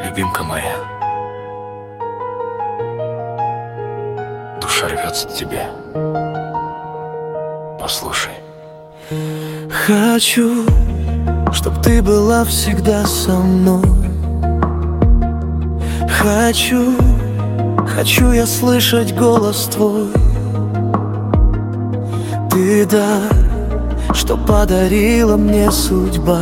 Любимка моя, душа рвется к тебе. Послушай. Хочу, чтоб ты была всегда со мной. Хочу я слышать голос твой. Ты дар, что подарила мне судьба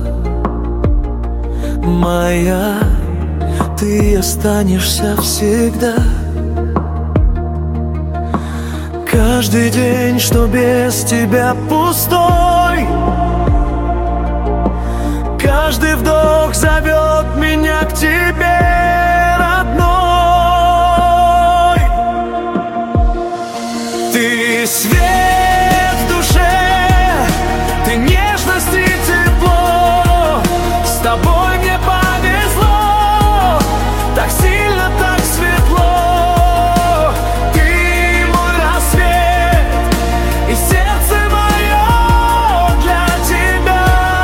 моя, ты останешься всегда. Каждый день, что без тебя пустой, каждый вдох зовет меня к тебе, родной. Ты свет в душе, ты нежность и тепло. С тобой мне повезло, так сильно, так светло. Ты мой рассвет, и сердце мое для тебя.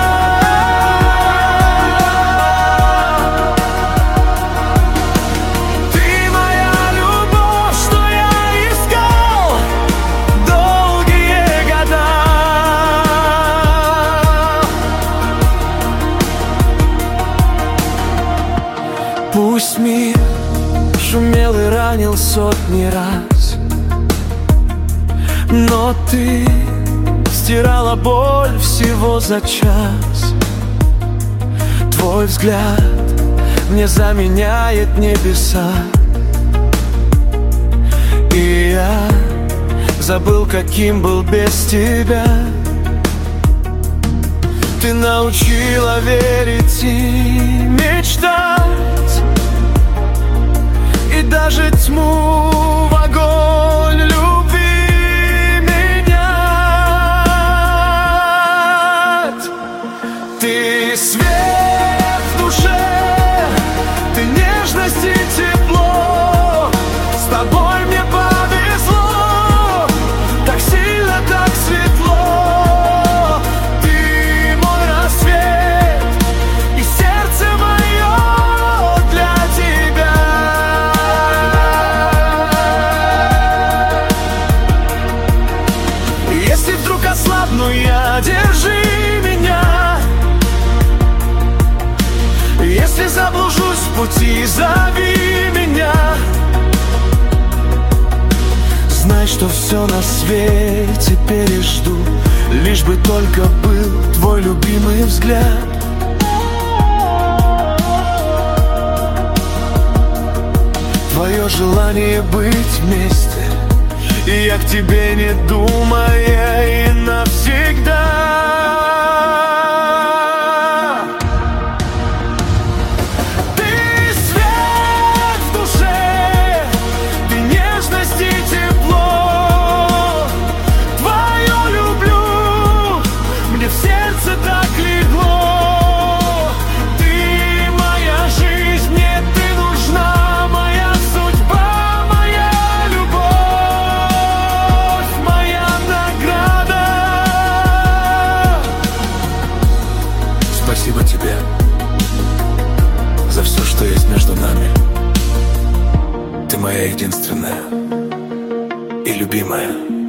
Ты моя любовь, что я искал долгие года. Пусть мир шумел и ранил сотни раз, но ты стирала боль всего за час. Твой взгляд мне заменяет небеса, и я забыл, каким был без тебя. Ты научила верить и мечтать, и даже тьму в огонь любви менять. Ты свет в душе, ты нежность и тепло. С тобой мне повезло, так сильно, так светло. Ты мой рассвет, и сердце мое для тебя. Если вдруг ослабну я, держи меня. Если заблужусь в пути, зови меня. Знай, что все на свете пережду, лишь бы только был твой любимый взгляд. Твое желание быть вместе, и я к тебе, не думая, и навсегда. Ты свет в душе, ты нежность и тепло. Твое люблю, мне в сердце так легло. Ты моя жизнь, мне ты нужна, моя судьба, моя любовь, моя награда. Спасибо тебе за все, что есть между нами. Ты моя единственная и любимая.